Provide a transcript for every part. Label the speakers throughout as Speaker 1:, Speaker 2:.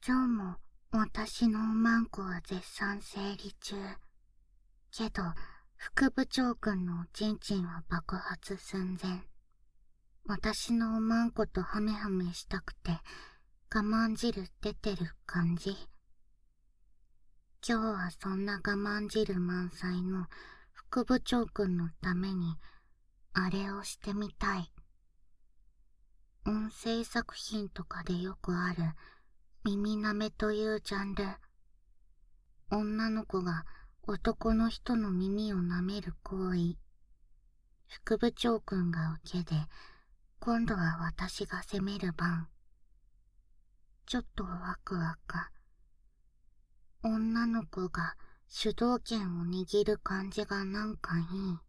Speaker 1: 今日も私のおまんこは絶賛整理中。けど、副部長くんのおちんちんは爆発寸前。私のおまんことハメハメしたくて、我慢汁出てる感じ。今日はそんな我慢汁満載の副部長くんのために、あれをしてみたい。音声作品とかでよくある耳舐めというジャンル。女の子が男の人の耳を舐める行為。副部長くんが受けで、今度は私が責める番。ちょっとワクワク。女の子が主導権を握る感じがなんかい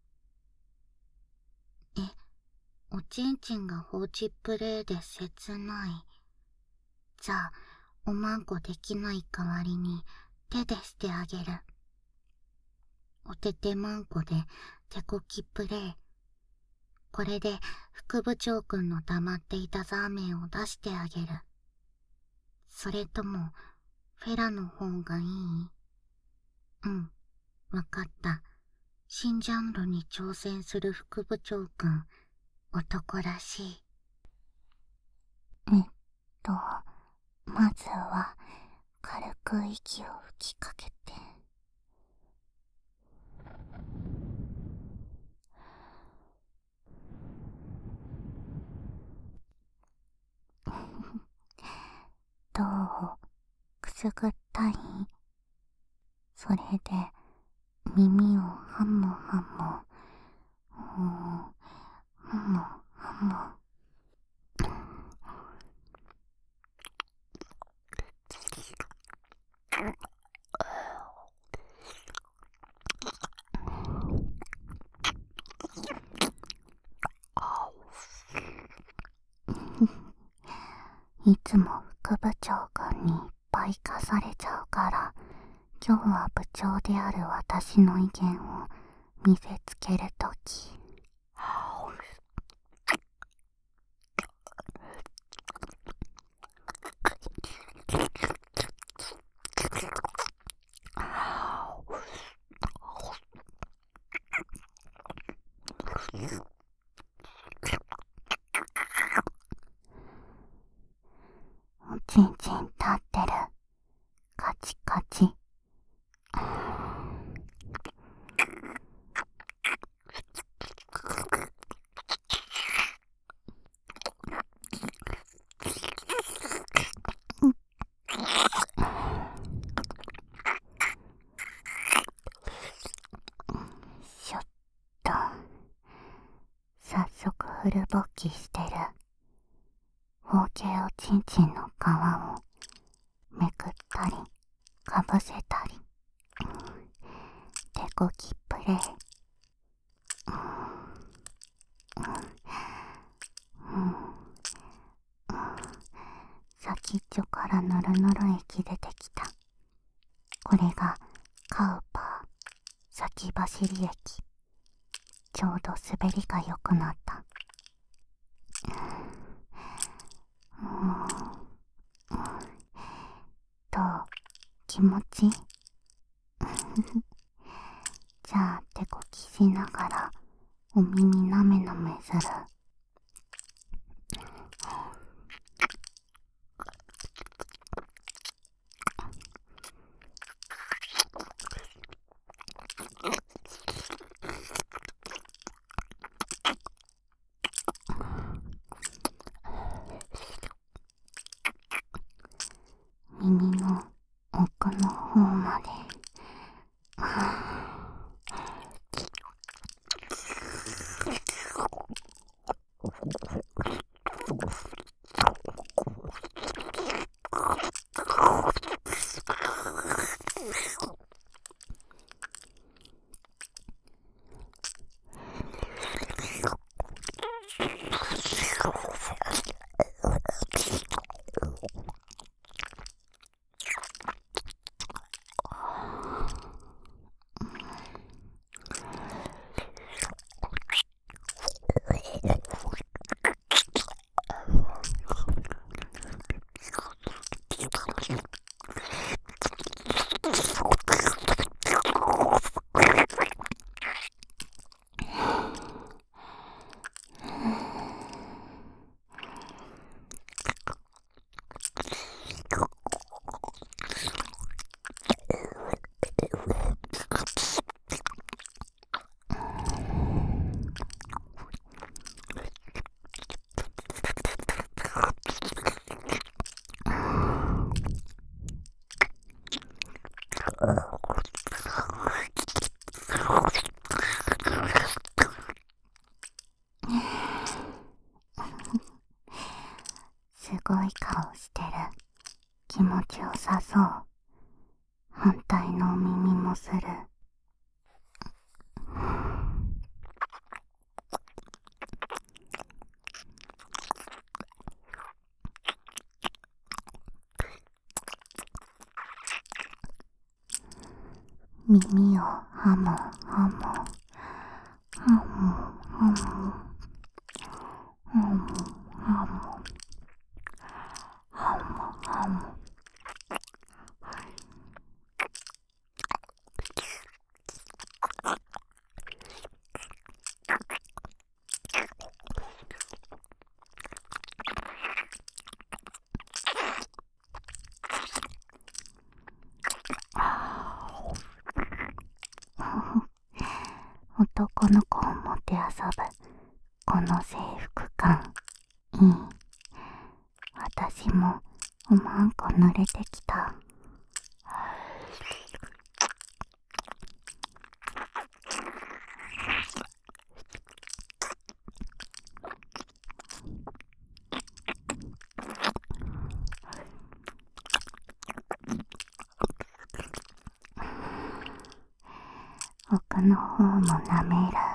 Speaker 1: い。おちんちんが放置プレイで切ない。じゃあ、おまんこできない代わりに手でしてあげる。おててまんこで手こきプレイ。これで副部長くんの黙っていたザーメンを出してあげる。それとも、フェラの方がいい？うん、わかった。新ジャンルに挑戦する副部長くん、男らしい。まずは、軽く息を吹きかけて。どう？くすぐったい？それで、耳をハモハモ。ハモハモ。いつも副部長くんにいっぱい課されちゃうから、今日は部長である私の意見を見せつけるとき。おちんちん立ってる。カチカチ。しょっと。早速フル勃起してる。包茎おちんちんの皮をめくったりかぶせたり、手こきプレイ。先っちょからぬるぬる液出てきた。これがカウパー先走り液。ちょうど滑りが良くなった。どう？気持ちいい？じゃあ手こきしながらお耳なめなめする。耳の奥の方まで。 すごい顔してる。気持ちよさそう。反対のお耳もする。耳をハモハモハモハモハモハモハモハモ。男の子をもてあそぶこの制服感いい。私もおまんこ濡れてきた。奥の方も舐める。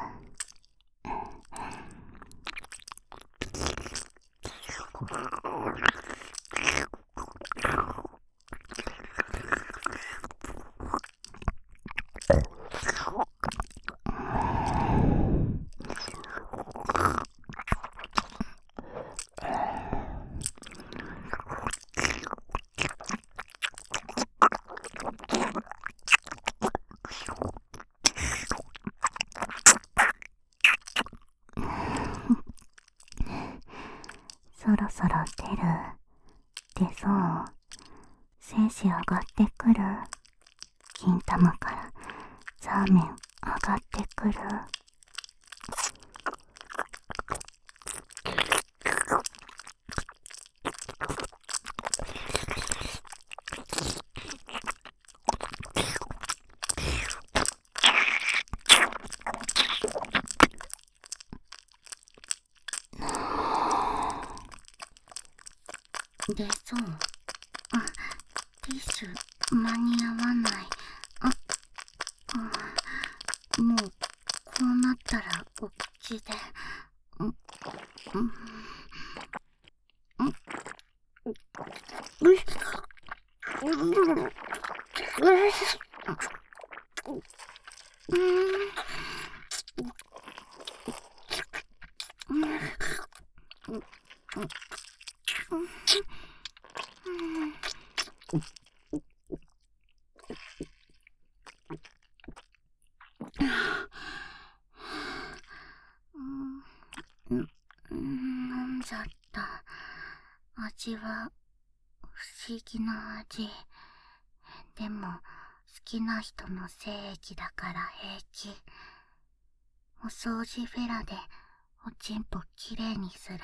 Speaker 1: そろそろ出る。出そう。精子上がってくる。金玉からザーメン上がってくる。出そう。あ、ティッシュ間に合わない。もうこうなったらお口で。飲んじゃった。味は不思議な味。でも好きな人の精液だから平気。お掃除フェラでおちんぽきれいにする。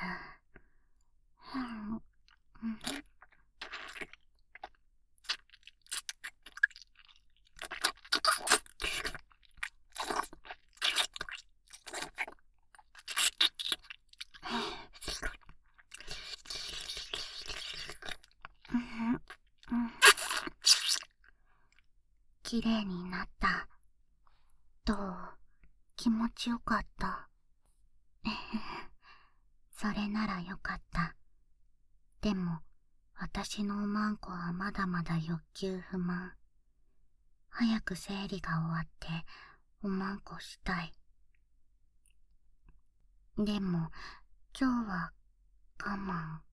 Speaker 1: きれいになった。どう？気持ちよかった。それならよかった。でも私のおまんこはまだまだ欲求不満。早く生理が終わっておまんこしたい。でも今日は我慢。